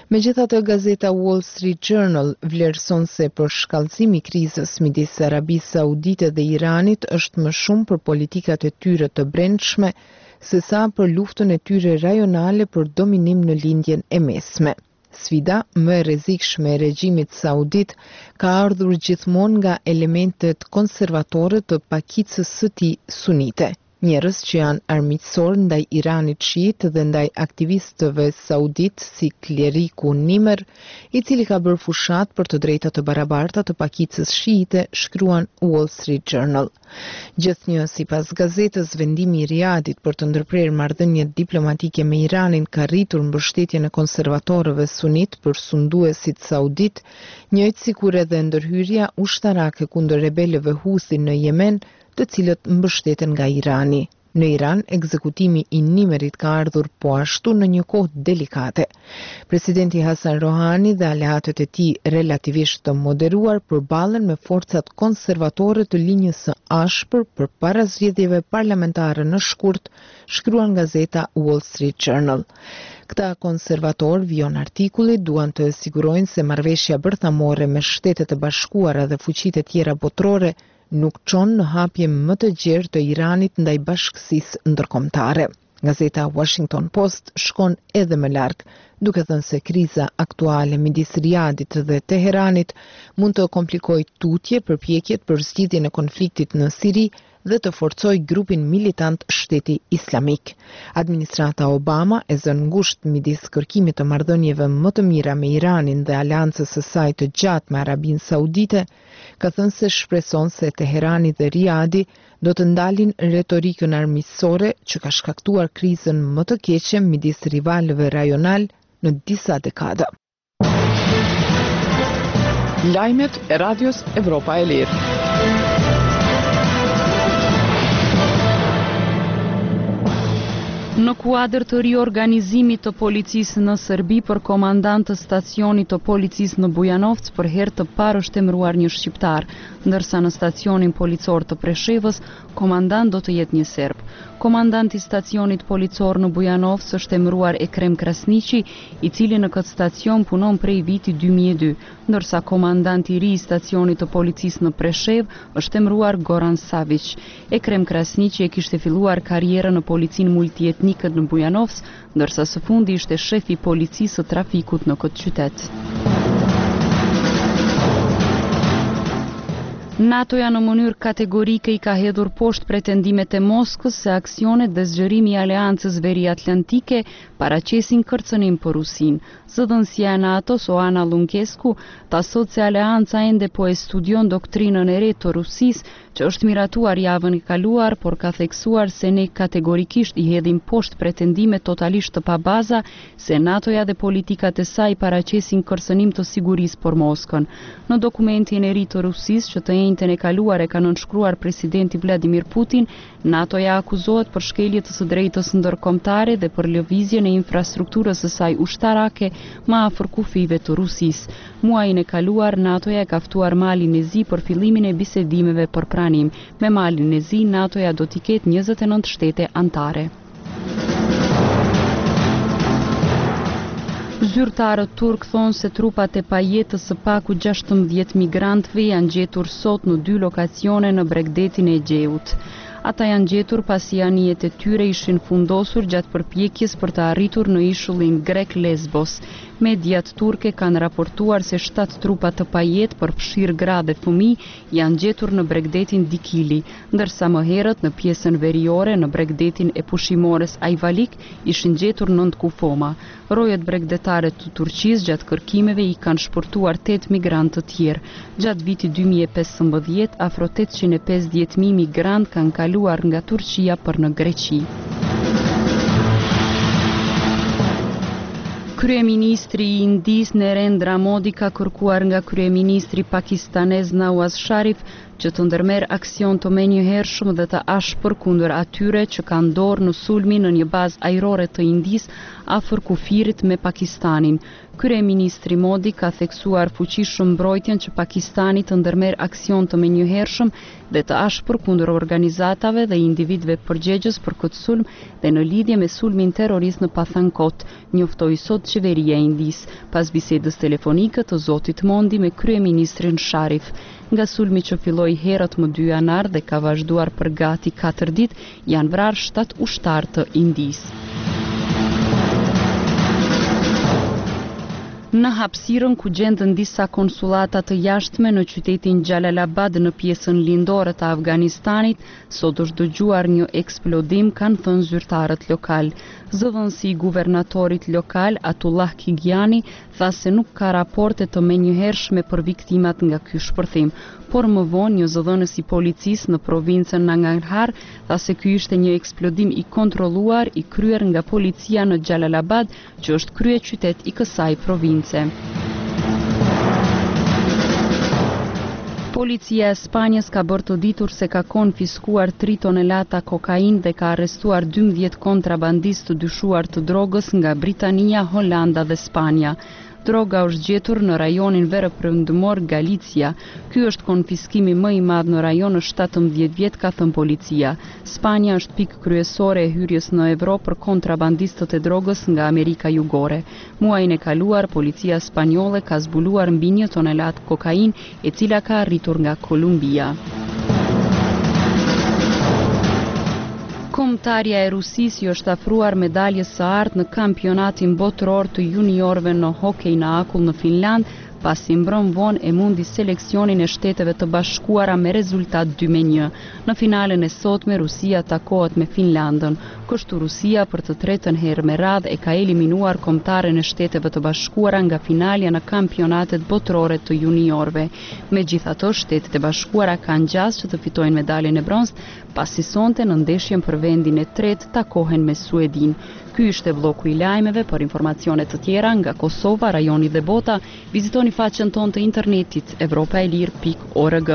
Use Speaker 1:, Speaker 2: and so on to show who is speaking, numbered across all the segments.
Speaker 1: Megjithatë, gazeta Wall Street Journal vlerëson se përshkallëzimi i krizës midis Arabisë Saudite dhe Iranit është më shumë për politikat e tyre të brendshme se sa për luftën e tyre rajonale për dominim në lindjen e mesme. Sfida më e rrezikshme e regjimit saudit ka ardhur gjithmonë nga elementet konservatore të pakicës së tij sunite. Njerëz që janë armiqësor ndaj Iranit shiit dhe ndaj aktivistëve saudit si kleriku Nimr, i cili ka bërë fushat për të drejtat të barabarta të pakicës shiite, shkruan Wall Street Journal. Gjithnjë sipas gazetës, vendimi i Riadit për të ndërprerë marrëdhënie diplomatike me Iranin ka rritur mbështetjen e konservatorëve sunit për sunduesit saudit, njëjtë sikur edhe ndërhyrja ushtarake kundër rebelëve Huthi në Yemen, të cilët mbështeten nga Irani. Në Iran, ekzekutimi i Nimrit ka ardhur po ashtu në një kohë delikate. Presidenti Hasan Rohani dhe aleatët e tij relativisht të moderuar përballen me forcat konservatore të linjës së ashpër përpara zgjedhjeve parlamentare në shkurt, shkruan gazeta Wall Street Journal. Këta konservator, vijon artikulli, duan të sigurojnë se marrëveshja bërthamore me Shtetet e Bashkuara dhe fuqitë e tjera botërore nuk çon në hapje më të gjerë të Iranit ndaj bashkësisë ndërkombëtare. Gazeta Washington Post shkon edhe më larg, duke thënë se kriza aktuale midis Riadit dhe Teheranit mund të komplikojë tutje përpjekjet për zgjidhjen e konfliktit në Siri dhe të forcoj grupin militant Shteti Islamik. Administrata Obama e zën ngushtë midis kërkimit të marrëdhënieve më të mira me Iranin dhe aleancës së saj të gjatë me Arabinë Saudite, ka thënë se shpreson se Teherani dhe Riadi do të ndalin retorikën armiqësore që ka shkaktuar krizën më të keqe midis rivalëve rajonal në disa dekada.
Speaker 2: Lajmet e Radios Evropa e Lirë.
Speaker 3: Në kuadër të riorganizimit të policisë në Serbi për komandant të stacionit të policisë në Bujanovc, për herë të parë është emëruar një shqiptar, ndërsa në stacionin policor të Preshevës, komandant do të jetë një serb. Komandanti i stacionit policor në Bujanovc është emëruar Ekrem Krasniqi, i cili në këtë stacion punon prej viti 2002, ndërsa komandanti i ri i stacionit të policisë në Preshev është emëruar Goran Savic. Ekrem Krasniqi e kishte filluar karrierën në policinë multietnike në Bujanovc, ndërsa së fundi ishte shefi i policisë së trafikut në këtë qytet. NATO-ja në mënyrë kategorike i ka hedhur poshtë pretendimet e Moskës se aksionet dhe zgjerimi i aleancës veriatlantike paraqesin kërcënim për Rusinë. Zëdhënësia e NATO-s Oana Lunkescu ta thot se aleanca ende po e studion doktrinën e re të Rusisë, që është miratuar javën e kaluar, por ka theksuar se ne kategorikisht i hedhim poshtë pretendimet totalisht të pabaza se NATO-ja dhe politikat e saj paraqesin kërcënim të sigurisë për Moskën. Në dokumentin e ri të Rusisë që të njëjtën e kaluar e ka nënshkruar presidenti Vladimir Putin, NATO-ja akuzohet për shkelje të së drejtës ndërkombëtare dhe për lëvizjen e infrastrukturës së saj ushtarake më afër kufive të Rusisë. Muajin e kaluar, NATO-ja e ka ftuar Malin e Zi për fillimin e bisedimeve për pranim. Me Malin e Zi, NATO-ja do t'i ketë 29 shtete antare. Zyrtarët turk thonë se trupat e pajetës së paku 16 migrantëve janë gjetur sot në 2 lokacione në Bregdetin e Gjeut. Ata janë gjetur pasi anijet e tyre ishin fundosur gjatë përpjekjes për të arritur në ishullin grek Lesbos. Mediat turke kanë raportuar se 7 trupa të pajet për fshirë gra dhe fëmijë janë gjetur në Bregdetin Dikili, ndërsa më herët në pjesën veriore në Bregdetin e pushimores Ajvalik ishin gjetur 9 kufoma. Rojet bregdetare të Turqisë gjatë kërkimeve i kanë shpërtuar 8 migrantë të tjerë. Gjatë vitit 2015, afro 850.000 migrantë kanë kaluar nga Turqia për në Greqi. Kryeministri i Indisë Narendra Modi ka kërkuar nga kryeministri pakistanez Nawaz Sharif që të ndërmerr aksion të menjëhershëm dhe të ashpër kundër atyre që kanë dorë në sulmin në një bazë ajrore të Indisë afër kufirit me Pakistanin. Kryeministri Modi ka theksuar fuqishëm mbrojtjen që Pakistani të ndërmerr aksion të menjëhershëm dhe të ashpër kundër organizatave dhe individëve përgjegjës për këtë sulm dhe në lidhje me sulmin terrorist në Pathankot, njoftoi sot qeveria e Indisë pas bisedës telefonike të zotit Modi me kryeministrin Sharif. Nga sulmi që filloi herët më 2 janar dhe ka vazhduar për gati 4 ditë, janë vrarë 7 ushtarë të Indisë. Në hapësirën ku gjendën disa konsulata të jashtme në qytetin Jalalabad në pjesën lindore të Afganistanit, sot është dëgjuar një eksplodim, kanë thënë zyrtarët lokal. Zëvendësi i guvernatorit lokal Atullah Kigiani tha se nuk ka raporte të menjëhershme për viktimat nga ky shpërthim, por më vonë një zëdhënës i policisë në provincën Nangarhar tha se ky ishte një eksplodim i kontrolluar i kryer nga policia në Jalalabad, që është kryeqytet i kësaj province. Policia e Spanjës ka bërë të ditur se ka konfiskuar 3 tonelata kokain dhe ka arrestuar 12 kontrabandistë të dyshuar të drogës nga Britania, Holanda dhe Spanja. Droga është gjetur në rajonin veriprendimor Galicia. Ky është konfiskimi më i madh në rajon në 17 vjet, ka thënë policia. Spanja është pikë kryesore e hyrjes në Evropë për kontrabandistët e drogës nga Amerika Jugore. Muajin e kaluar, policia spanjolle ka zbuluar mbi 1 tonelat kokain, e cila ka arritur nga Kolumbia. Kombëtarja e Rusisë i është afruar medaljes së artë në kampionatin botëror të juniorëve në hokej në akull në Finland, pasi mbrëm vonë e mundi seleksionin e Shteteve të Bashkuara me rezultat 2-1. Në finalen e sotme Rusia takohet me Finlandën. Kështu Rusia për të tretën herë me radhë e ka eliminuar kombëtaren e Shteteve të Bashkuara nga finalja në kampionatet botërore të juniorëve. Megjithatë, Shtetet e Bashkuara kanë gjasë që të fitojnë medaljen e bronzë, pasi sonte në ndeshjen për vendin e tretë takohen me Suedin. Ky ishte bloku i lajmeve. Për informacione të tjera nga Kosova, rajoni dhe bota, vizitoni faqen tonë të internetit evropaelir.org.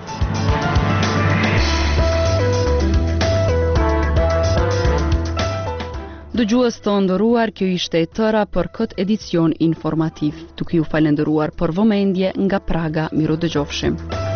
Speaker 3: Dëgjues të nderuar, kjo ishte e tëra për këtë edicion informativ. Duke ju falendëruar për vëmendje nga Praga, miru dëgjofshim.